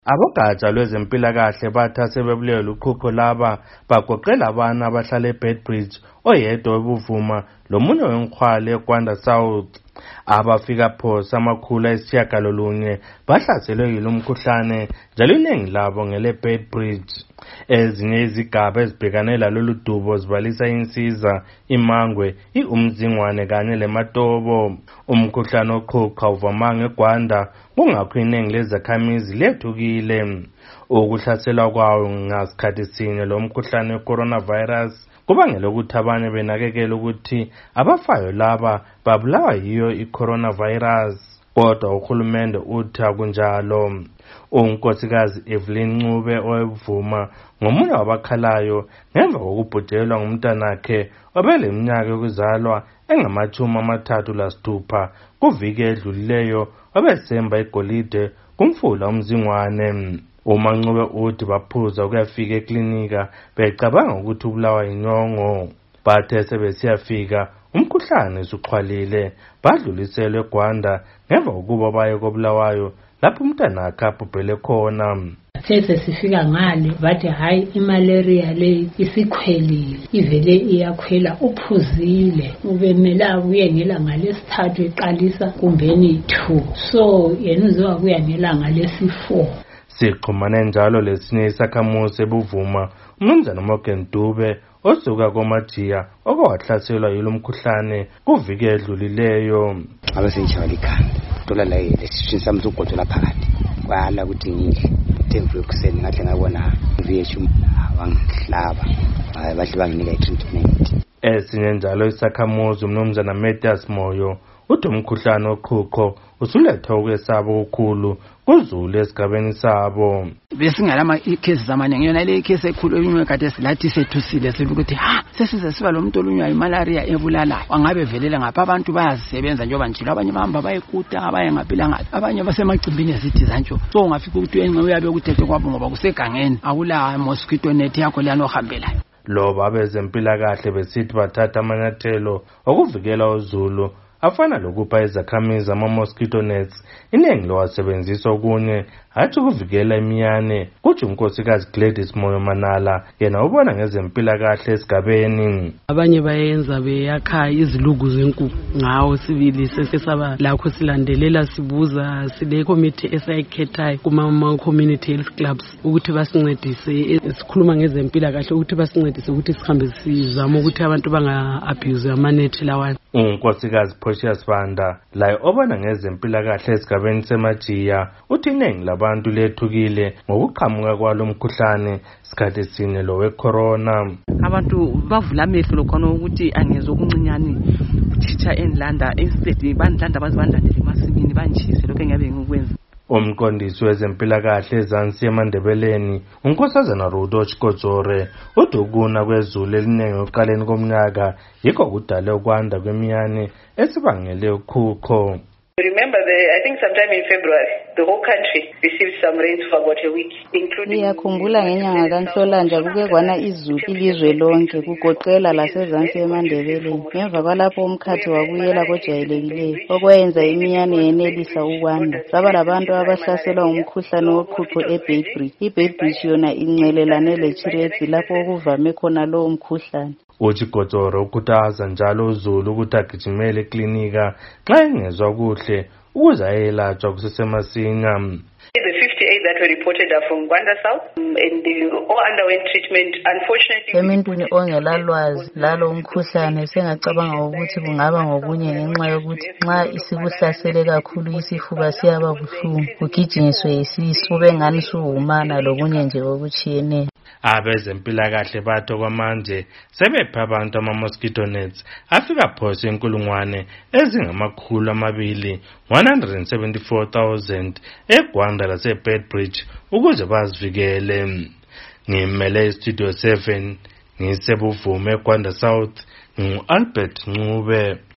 Abogatsha lwezempilakahle bathi asebebulewe uqhuqho laba bagoqela abana abahlala eBedbridge, oyedwa weBuvuma lomunye weNkhwale eGwanda South. Abafika phosa amakhulu ayisitshiyagalolunye bahlaselwe yilo mkhuhlane njalo iningi labo ngeleBedbridge. Ezinye izigaba ezibhekane lalolu dubo zibalisa insiza, iMangwe, iUmzingwane kanye leMatobo. Umkhuhlane oqhuqha uvamanga eGwanda kungakho iningi lezakhamizi lethukile. Ukuhlaselwa kwawo ngasikhathi sinye lo mkhuhlane wecoronavirus kubangela ukuthi abanye benakekela ukuthi abafayo laba babulawa yiyo icoronavirus. Kodwa uhulumende uthi akunjalo. Unkosikazi Evelyn Ncube oweBuvuma ngomunye wabakhalayo ngemva kokubhujelwa ngumntanakhe obeleminyaka yokuzalwa engama-36 kuviki edlulileyo obesemba igolide kumfula uMzingwane. uMancube uthi baphuza ukuyafika eklinika becabanga ukuthi ubulawa inyongo. Bathe sebesiyafika umkhuhlane usuxhwalile badluliselwe eGwanda ngemva kokuba baye kobulawayo lapho umntanakhe abhubhele khona. Sifika ngale bathi hayi imalaria le isikhwelile ivele iyakhwela uphuzile ubemela uye ngelanga lesithathu eqalisa kumbeni 2 so yena uzoba kuya ngelanga lesi4. Sixhumane njalo lesinye isakhamuzi eBuvuma uMnumzana Morgan Dube osuka koMajiya okwahlaselwa yilo mkhuhlane kuviki edlulileyo. Abasengishaya ikhanda dola la lesishini sami sogodola phakathi kwala ukuthi ngidle temvulo kuseni ngahle ngabona VHU abangihlaba bahle banginika treatment. Esinye njalo isakhamuzi uMnumzana Mathias Moyo uthi umkhuhlane oqhuqho usuletha ukwesaba okukhulu kuzulu esigabeni sabo. Besingalama cases amaningi yona le case ekhulu eyinywe kade silathi sethusile ukuthi sesize siba lo muntu olunywa imalaria ebulala angabe velela ngapha abantu bayazisebenza njengoba njalo abanye bahamba bayekuta abanye ngaphilanga abanye basemacimbini esithi zantsho so ungafika ukuthi enqe uyabe ukuthethe kwabo ngoba kusegangeni akula mosquito net yakho lana ohambelayo. Loba abezempilakahle besithi bathatha amanyathelo okuvikela uzulu afana lokupha izakhamizi ama-mosquito nets iningi lowasebenzisa okunye hathi ukuvikela imiyane. Kuthi unkosikazi Gladys Moyo Manala yena ubona ngezempilakahle esigabeni. Abanye bayenza beyakha izilugu zenkukhu ngawo sibili sesaba lakho silandelela sibuza sile committee esayikhethayo kuma-community health clubs ukuthi basincedise sikhuluma ngezempilakahle ukuthi basincedise ukuthi sihambe sizama ukuthi abantu banga-abuse amanethi lawana. Unkosikazi Precious Banda laye obona ngezempilakahle esigabeni seMajiya uthi iningi labantu lethukile ngokuqhamuka kwalo mkhuhlane sikhathi sinye lo wecorona. Abantu bavula amehlo lokhona ukuthi angezwe okuncinyane uchicha enlanda instead bandlanda bazibandlandele emasimini banjise lokho engabe ngikwenza. Umqondisi wezempilakahle eZansi eMandebeleni uNkosazana Rudo Chikodzore uthi ukuna kwezulu eliningi oqaleni komnyaka yikho kudale ukwanda kwemiyane esibangele uqhuqho. Remember, I think sometime in February, the whole country received some rains for about a week, including... Ngiyakhumbula ngenyanga kaNhlolanja kuke kwana izulu ilizwe lonke kugoqela laseZansi eMandebeleni. Ngemva kwalapho umkhathi wabuyela kojayelekileyo okwenza imiyane yenelisa ukwanda. Saba labantu abahlaselwa umkhuhlane woqhuqho eBedbridge. iBedbridge yona incelelane leChirezi lapho okuvame khona lo mkhuhlane. uChikodzoro ukhuthaza njalo uzulu ukuthi agijimele eklinika xa engezwa kuhle ukuze ayelatshwa kusesemasinya. The 58 that were reported are from Gwanda South and they all underwent treatment. Unfortunately, emintwini ongelalwazi lalo umkhuhlane sengacabanga ukuthi kungaba ngobunye ngenxa yokuthi nxa isikuhlasele kakhulu isifuba siyaba buhlungu ugijinyiswe isisu bengani suhumana lokunye nje okutshiyeneyo. Abezempilakahle bathi kwamanje sebepha abantu ama-mosquito nets afika phosa 174,000 eGwanda laseBedbridge ukuze bazivikele. Ngimele iStudio 7 ngiseBuvuma eGwanda South ngu-Albert Ncube.